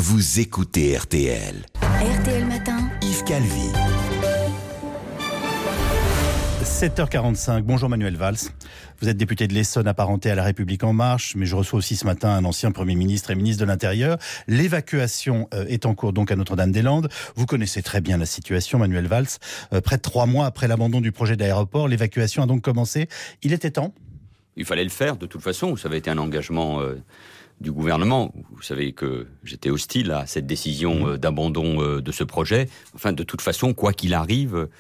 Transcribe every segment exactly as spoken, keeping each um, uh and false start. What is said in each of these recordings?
vous écoutez R T L. R T L Matin, Yves Calvi. sept heures quarante-cinq, bonjour Manuel Valls. Vous êtes député de l'Essonne apparenté à La République En Marche, mais je reçois aussi ce matin un ancien Premier ministre et ministre de l'Intérieur. L'évacuation euh, est en cours donc à Notre-Dame-des-Landes. Vous connaissez très bien la situation, Manuel Valls. Euh, près de trois mois après l'abandon du projet d'aéroport, l'évacuation a donc commencé. Il était temps ? Il fallait le faire de toute façon, ça avait été un engagement euh, du gouvernement. Vous savez que j'étais hostile à cette décision euh, d'abandon euh, de ce projet. Enfin, de toute façon, quoi qu'il arrive, euh,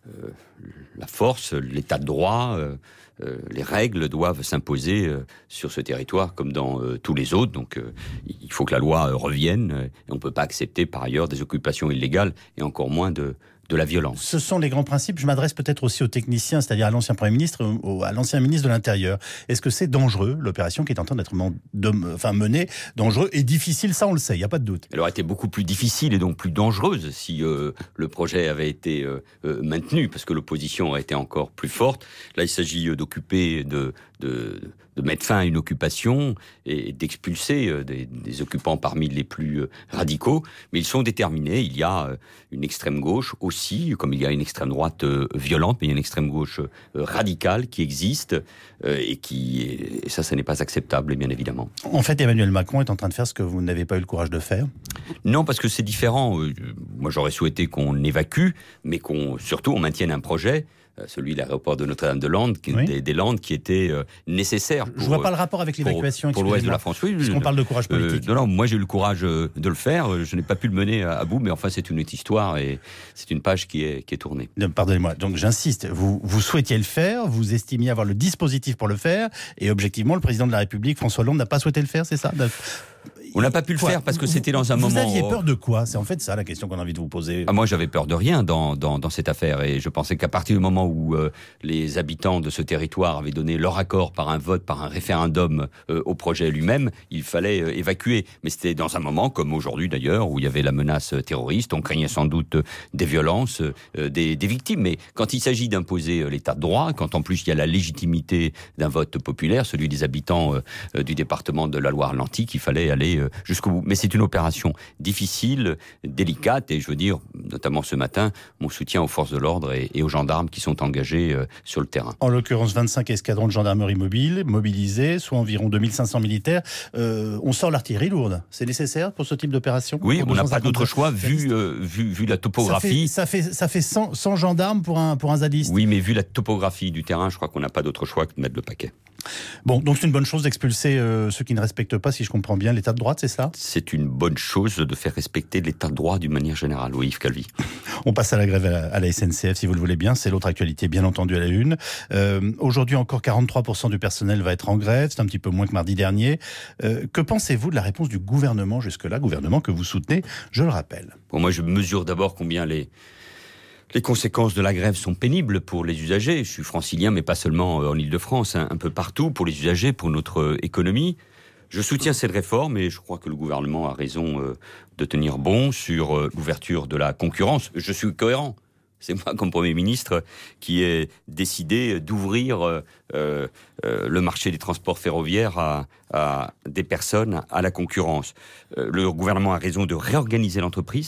la force, l'état de droit, euh, euh, les règles doivent s'imposer euh, sur ce territoire comme dans euh, tous les autres. Donc euh, il faut que la loi euh, revienne. Euh, et on ne peut pas accepter par ailleurs des occupations illégales et encore moins de... de la violence. Ce sont les grands principes. Je m'adresse peut-être aussi aux techniciens, c'est-à-dire à l'ancien Premier ministre, au, à l'ancien ministre de l'Intérieur. Est-ce que c'est dangereux, l'opération qui est en train d'être men- de, enfin, menée, dangereux et difficile, ça on le sait, il n'y a pas de doute. Elle aurait été beaucoup plus difficile et donc plus dangereuse si euh, le projet avait été euh, euh, maintenu, parce que l'opposition aurait été encore plus forte. Là, il s'agit euh, d'occuper, de, de, de mettre fin à une occupation et d'expulser euh, des, des occupants parmi les plus euh, radicaux, mais ils sont déterminés. Il y a euh, une extrême gauche aussi, Aussi, comme il y a une extrême droite euh, violente, mais il y a une extrême gauche euh, radicale qui existe euh, et qui, et ça, ça n'est pas acceptable, bien évidemment. En fait, Emmanuel Macron est en train de faire ce que vous n'avez pas eu le courage de faire. Non, parce que c'est différent. Euh, moi, j'aurais souhaité qu'on évacue, mais qu'on surtout on maintienne un projet. Celui de l'aéroport de Notre-Dame-des-Landes, qui, oui. des, des Landes, qui était euh, nécessaire. Pour, je vois pas le rapport avec l'évacuation. Pour, pour l'ouest de la France, oui. Puisqu'on parle de courage politique. Euh, non, non, moi j'ai eu le courage euh, de le faire. Je n'ai pas pu le mener à, à bout, mais enfin c'est une autre histoire et c'est une page qui est, qui est tournée. Pardonnez-moi. Donc j'insiste. Vous, vous souhaitiez le faire, vous estimiez avoir le dispositif pour le faire, et objectivement, le président de la République, François Hollande, n'a pas souhaité le faire, c'est ça ? On n'a pas pu le quoi faire parce que c'était dans un vous moment... Vous aviez peur de quoi ? C'est en fait ça la question qu'on a envie de vous poser. Ah, moi j'avais peur de rien dans, dans, dans cette affaire et je pensais qu'à partir du moment où euh, les habitants de ce territoire avaient donné leur accord par un vote, par un référendum euh, au projet lui-même, il fallait euh, évacuer. Mais c'était dans un moment, comme aujourd'hui d'ailleurs, où il y avait la menace terroriste, on craignait sans doute euh, des violences, euh, des, des victimes. Mais quand il s'agit d'imposer euh, l'état de droit, quand en plus il y a la légitimité d'un vote populaire, celui des habitants euh, du département de la Loire-Atlantique, il fallait aller... Euh, jusqu'au bout. Mais c'est une opération difficile, délicate, et je veux dire, notamment ce matin, mon soutien aux forces de l'ordre et, et aux gendarmes qui sont engagés euh, sur le terrain. En l'occurrence, vingt-cinq escadrons de gendarmerie mobile, mobilisés, soit environ deux mille cinq cents militaires. Euh, on sort l'artillerie lourde. C'est nécessaire pour ce type d'opération ? Oui, on n'a pas d'autre choix, vu, euh, vu, vu la topographie. Ça fait, ça fait, ça fait cent, cent gendarmes pour un, pour un zadiste. Oui, mais vu la topographie du terrain, je crois qu'on n'a pas d'autre choix que de mettre le paquet. Bon, donc c'est une bonne chose d'expulser euh, ceux qui ne respectent pas, si je comprends bien, l'état de droit, c'est ça ? C'est une bonne chose de faire respecter l'état de droit d'une manière générale, oui, Yves Calvi. On passe à la grève à la, à la S N C F, si vous le voulez bien, c'est l'autre actualité, bien entendu, à la une. Euh, aujourd'hui, encore quarante-trois pour cent du personnel va être en grève, c'est un petit peu moins que mardi dernier. Euh, que pensez-vous de la réponse du gouvernement jusque-là, gouvernement que vous soutenez, je le rappelle ? Bon, moi, je mesure d'abord combien les... Les conséquences de la grève sont pénibles pour les usagers. Je suis francilien, mais pas seulement en Île-de-France, hein, un peu partout, pour les usagers, pour notre économie. Je soutiens cette réforme et je crois que le gouvernement a raison euh, de tenir bon sur euh, l'ouverture de la concurrence. Je suis cohérent. C'est moi, comme Premier ministre, qui ai décidé d'ouvrir euh, euh, le marché des transports ferroviaires à, à des personnes à la concurrence. Euh, le gouvernement a raison de réorganiser l'entreprise.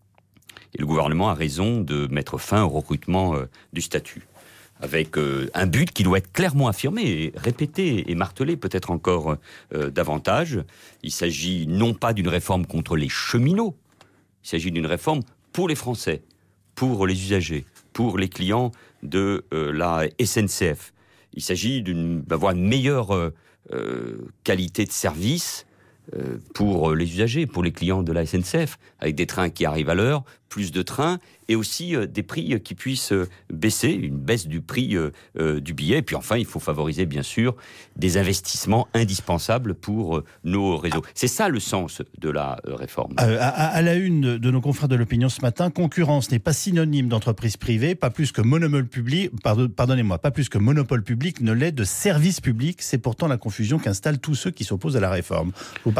Et le gouvernement a raison de mettre fin au recrutement euh, du statut, avec euh, un but qui doit être clairement affirmé, et répété et martelé peut-être encore euh, davantage. Il s'agit non pas d'une réforme contre les cheminots, il s'agit d'une réforme pour les Français, pour les usagers, pour les clients de euh, la S N C F. Il s'agit d'une, d'avoir une meilleure euh, euh, qualité de service euh, pour les usagers, pour les clients de la S N C F, avec des trains qui arrivent à l'heure, plus de trains, et aussi euh, des prix qui puissent euh, baisser, une baisse du prix euh, euh, du billet. Et puis enfin, il faut favoriser, bien sûr, des investissements indispensables pour euh, nos réseaux. C'est ça le sens de la euh, réforme. Euh, à, à la une de nos confrères de l'opinion ce matin, concurrence n'est pas synonyme d'entreprise privée, pas plus que monopole public, pardon, pardonnez-moi, pas plus que monopole public ne l'est de service public. C'est pourtant la confusion qu'installent tous ceux qui s'opposent à la réforme. Vous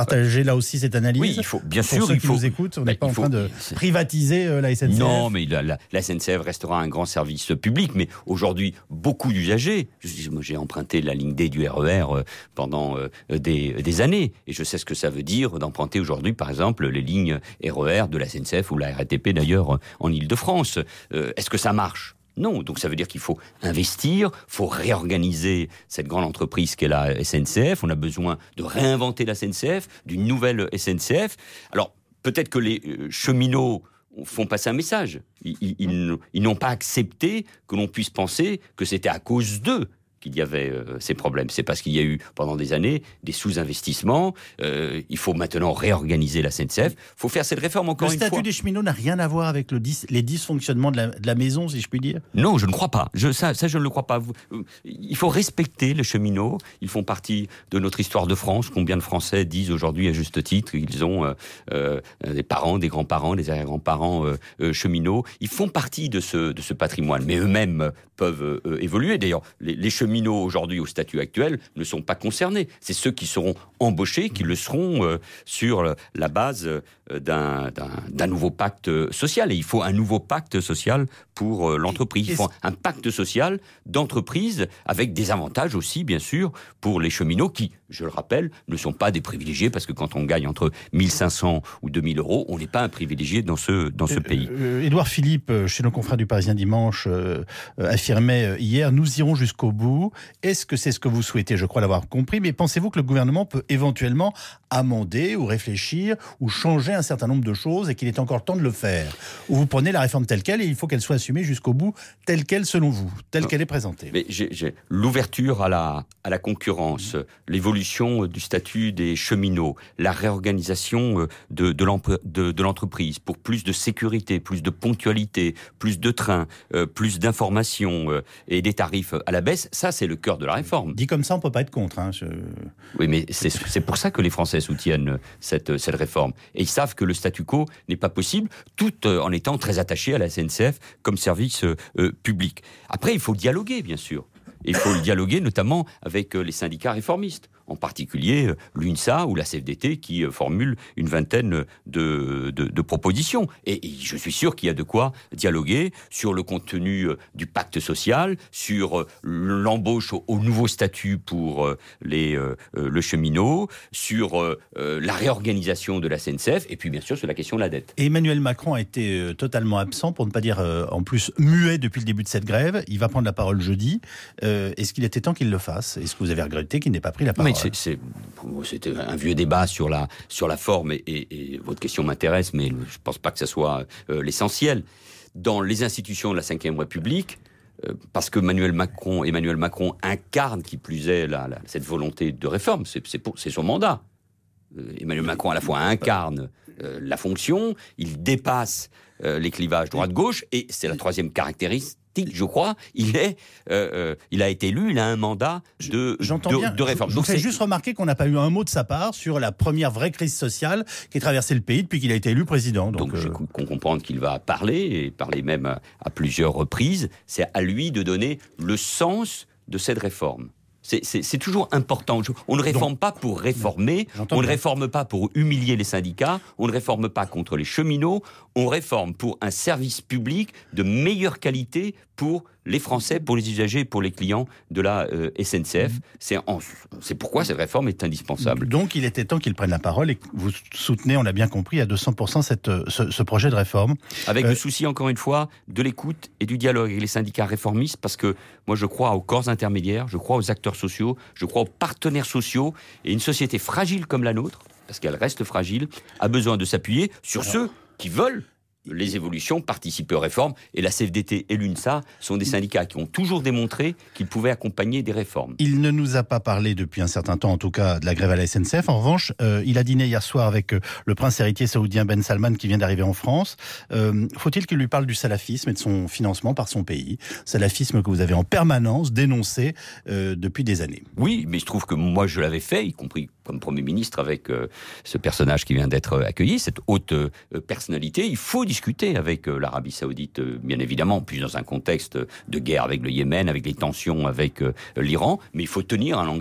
partagez là aussi cette analyse? Oui, il faut, bien Pour sûr, ceux il qui faut. nous écoutent, on n'est bah, pas en faut, train de c'est... privatiser euh, la S N C F. Non, mais la, la, la S N C F restera un grand service public. Mais aujourd'hui, beaucoup d'usagers. Moi, j'ai emprunté la ligne D du R E R pendant euh, des, des années, et je sais ce que ça veut dire d'emprunter aujourd'hui, par exemple, les lignes R E R de la S N C F ou la R A T P d'ailleurs en Île-de-France. Euh, est-ce que ça marche? Non, donc ça veut dire qu'il faut investir, faut réorganiser cette grande entreprise qu'est la S N C F. On a besoin de réinventer la S N C F, d'une nouvelle S N C F. Alors, peut-être que les cheminots font passer un message. Ils, ils, ils, ils n'ont pas accepté que l'on puisse penser que c'était à cause d'eux qu'il y avait euh, ces problèmes. C'est parce qu'il y a eu, pendant des années, des sous-investissements. Euh, il faut maintenant réorganiser la S N C F. Il faut faire cette réforme encore une fois. Le statut des cheminots n'a rien à voir avec le dis- les dysfonctionnements de la, de la maison, si je puis dire? Non, je ne crois pas. Je, ça, ça, je ne le crois pas. Vous, il faut respecter les cheminots. Ils font partie de notre histoire de France. Combien de Français disent aujourd'hui, à juste titre, qu'ils ont euh, euh, des parents, des grands-parents, des arrière-grands-parents euh, euh, cheminots. Ils font partie de ce, de ce patrimoine. Mais eux-mêmes peuvent euh, évoluer. D'ailleurs, les, les cheminots aujourd'hui au statut actuel ne sont pas concernés. C'est ceux qui seront embauchés qui le seront euh, sur la base euh, d'un, d'un, d'un nouveau pacte social. Et il faut un nouveau pacte social pour euh, l'entreprise. Il faut un pacte social d'entreprise avec des avantages aussi, bien sûr, pour les cheminots qui, je le rappelle, ne sont pas des privilégiés parce que quand on gagne entre mille cinq cents ou deux mille euros, on n'est pas un privilégié dans ce, dans ce euh, pays. Euh, Édouard Philippe, chez nos confrères du Parisien Dimanche, euh, euh, affirmait hier « Nous irons jusqu'au bout ». Est-ce que c'est ce que vous souhaitez? Je crois l'avoir compris, mais pensez-vous que le gouvernement peut éventuellement amender ou réfléchir ou changer un certain nombre de choses et qu'il est encore temps de le faire? Ou vous prenez la réforme telle quelle et il faut qu'elle soit assumée jusqu'au bout, telle quelle selon vous, telle non. qu'elle est présentée? Mais j'ai, j'ai l'ouverture à la, à la concurrence, mmh. l'évolution du statut des cheminots, la réorganisation de, de, de, de l'entreprise pour plus de sécurité, plus de ponctualité, plus de trains, euh, plus d'informations euh, et des tarifs à la baisse, ça c'est le cœur de la réforme. Dit comme ça, on ne peut pas être contre. Hein, je... Oui, mais c'est, c'est pour ça que les Français soutiennent cette, cette réforme. Et ils savent que le statu quo n'est pas possible, tout en étant très attaché à la S N C F comme service euh, public. Après, il faut dialoguer, bien sûr. Il faut le dialoguer notamment avec les syndicats réformistes, en particulier l'UNSA ou la C F D T qui formule une vingtaine de, de, de propositions. Et, et je suis sûr qu'il y a de quoi dialoguer sur le contenu du pacte social, sur l'embauche au, au nouveau statut pour les, euh, le cheminot, sur euh, la réorganisation de la S N C F et puis bien sûr sur la question de la dette. Et Emmanuel Macron a été totalement absent, pour ne pas dire euh, en plus muet depuis le début de cette grève. Il va prendre la parole jeudi. Euh, est-ce qu'il était temps qu'il le fasse? Est-ce que vous avez regretté qu'il n'ait pas pris la parole? Mais c'est, c'est, c'était un vieux débat sur la, sur la forme et, et, et votre question m'intéresse, mais je ne pense pas que ça soit euh, l'essentiel. Dans les institutions de la cinquième République, euh, parce que Emmanuel Macron, Emmanuel Macron incarne, qui plus est, la, la, cette volonté de réforme, c'est, c'est, pour, c'est son mandat. Euh, Emmanuel Macron, à la fois, incarne euh, la fonction, il dépasse euh, les clivages droite-gauche, et c'est la troisième caractéristique. Je crois, il est, euh, euh, il a été élu, il a un mandat de, de, de réforme. Je vous fais juste remarquer qu'on n'a pas eu un mot de sa part sur la première vraie crise sociale qui a traversé le pays depuis qu'il a été élu président. Donc, donc euh... je qu'on comprendre qu'il va parler, et parler même à, à plusieurs reprises. C'est à lui de donner le sens de cette réforme. C'est, c'est, c'est toujours important. On ne réforme donc, pas pour réformer, on ne bien. réforme pas pour humilier les syndicats, on ne réforme pas contre les cheminots, on réforme pour un service public de meilleure qualité pour les Français, pour les usagers, pour les clients de la euh, S N C F. C'est, en, c'est pourquoi cette réforme est indispensable. Donc il était temps qu'il prenne la parole et que vous soutenez, on l'a bien compris, à deux cents pour cent cette, ce, ce projet de réforme. Avec euh... le souci, encore une fois, de l'écoute et du dialogue avec les syndicats réformistes, parce que moi je crois aux corps intermédiaires, je crois aux acteurs sociaux, je crois aux partenaires sociaux, et une société fragile comme la nôtre, parce qu'elle reste fragile, a besoin de s'appuyer sur Alors... ceux qui veulent les évolutions, participer aux réformes, et la C F D T et l'UNSA sont des syndicats qui ont toujours démontré qu'ils pouvaient accompagner des réformes. Il ne nous a pas parlé depuis un certain temps, en tout cas, de la grève à la S N C F. En revanche, euh, il a dîné hier soir avec euh, le prince héritier saoudien Ben Salman qui vient d'arriver en France. Euh, faut-il qu'il lui parle du salafisme et de son financement par son pays? Salafisme que vous avez en permanence dénoncé euh, depuis des années. Oui, mais je trouve que moi je l'avais fait, y compris comme Premier ministre avec euh, ce personnage qui vient d'être accueilli, cette haute euh, personnalité. Il faut discuter avec euh, l'Arabie Saoudite, euh, bien évidemment, puis dans un contexte de guerre avec le Yémen, avec les tensions avec euh, l'Iran, mais il faut tenir un langage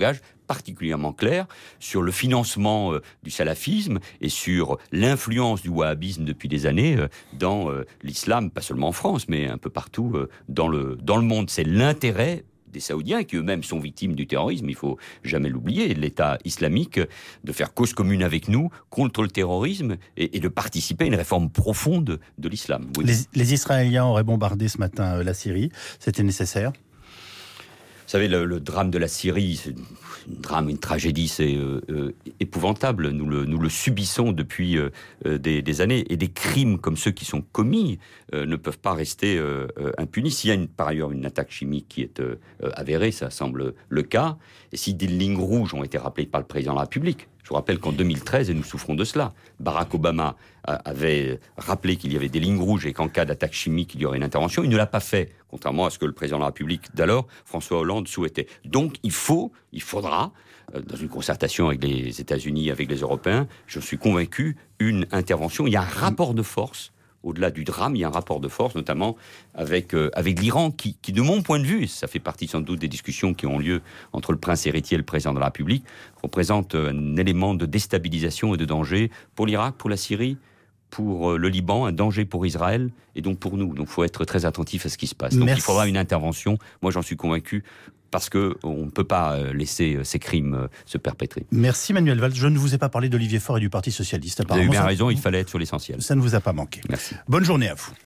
particulièrement clair sur le financement euh, du salafisme et sur l'influence du wahhabisme depuis des années euh, dans euh, l'islam, pas seulement en France, mais un peu partout euh, dans le, dans le monde. C'est l'intérêt des Saoudiens, qui eux-mêmes sont victimes du terrorisme, il faut jamais l'oublier, l'État islamique, de faire cause commune avec nous contre le terrorisme et, et de participer à une réforme profonde de l'islam. Oui. Les, les Israéliens auraient bombardé ce matin euh, la Syrie, c'était nécessaire ? Vous savez, le, le drame de la Syrie, c'est un drame, une tragédie, c'est euh, euh, épouvantable. Nous le, nous le subissons depuis euh, des, des années. Et des crimes comme ceux qui sont commis euh, ne peuvent pas rester euh, euh, impunis. S'il y a une, par ailleurs une attaque chimique qui est euh, avérée, ça semble le cas, et si des lignes rouges ont été rappelées par le président de la République. Je vous rappelle qu'en deux mille treize, et nous souffrons de cela, Barack Obama avait rappelé qu'il y avait des lignes rouges et qu'en cas d'attaque chimique, il y aurait une intervention. Il ne l'a pas fait, contrairement à ce que le président de la République d'alors, François Hollande, souhaitait. Donc il faut, il faudra, dans une concertation avec les États-Unis, avec les Européens, je suis convaincu, une intervention. Il y a un rapport de force. Au-delà du drame, il y a un rapport de force, notamment avec, euh, avec l'Iran, qui, qui, de mon point de vue, ça fait partie sans doute des discussions qui ont lieu entre le prince héritier et le président de la République, représente un élément de déstabilisation et de danger pour l'Irak, pour la Syrie, pour le Liban, un danger pour Israël, et donc pour nous. Donc il faut être très attentif à ce qui se passe. Donc Merci. Il faudra une intervention, moi j'en suis convaincu, parce qu'on ne peut pas laisser ces crimes se perpétrer. Merci Manuel Valls. Je ne vous ai pas parlé d'Olivier Faure et du Parti Socialiste. Vous avez bien raison, il fallait être sur l'essentiel. Ça ne vous a pas manqué. Merci. Bonne journée à vous.